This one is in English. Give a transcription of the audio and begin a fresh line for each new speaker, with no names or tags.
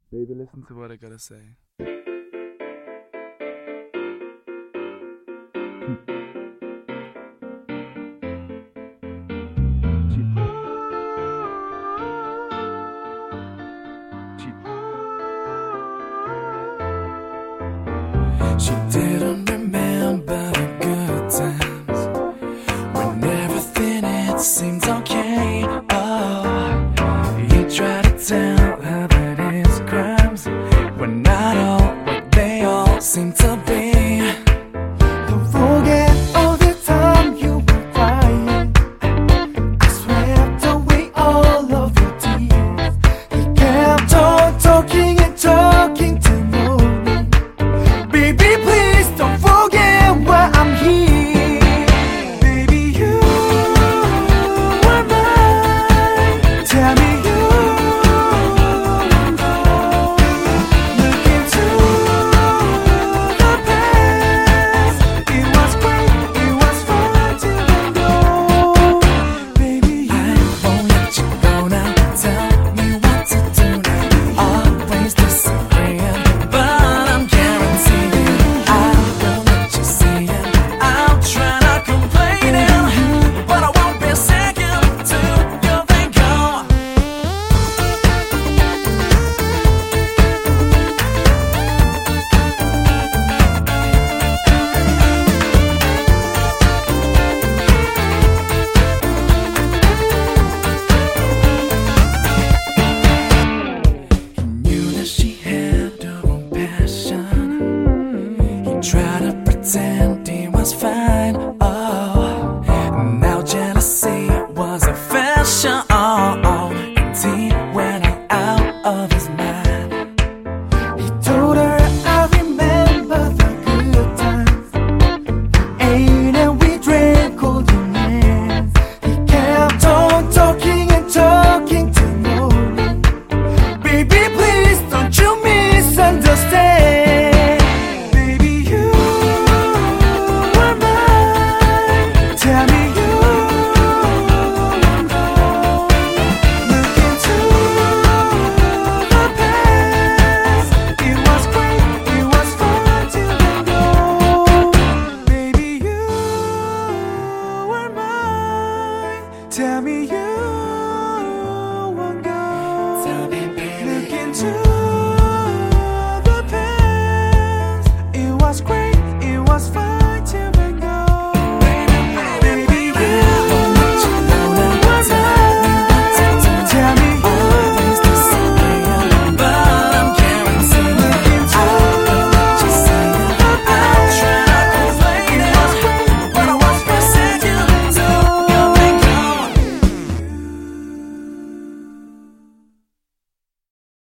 Baby, listen to what I gotta say. She didn't remember the good times when everything it seemed okay. Oh, you try to tell her that it's crimes when not all what they all seem to be.
Don't forget all the time you were crying. I swept away all of your tears. He kept on talking and talking to morning. Baby, please don't forget why I'm here. Baby, you were mine. Tell me you won't go. Look into the past. It was great, it was fun till then go. Baby,
I won't let you go now. Tell me what to do now. Always disagreeing, but I'm guaranteeing I will let you see it. I'll try not complaining, but I won't be second to your thank God. He knew that she had her own passion. He tried to pretend he was fine. Oh, now jealousy was a fashion. And he went out of his mind.
he told her I remember the good times. We ate and we drank golden hands. He kept on talking and talking till morning. Baby, please don't you misunderstand. Baby, you were mine. Tell me you won't go. Look into the past. It was great, it was fun till then go. Baby, you were mine. Tell me you won't go.
Tell me, baby.
Look into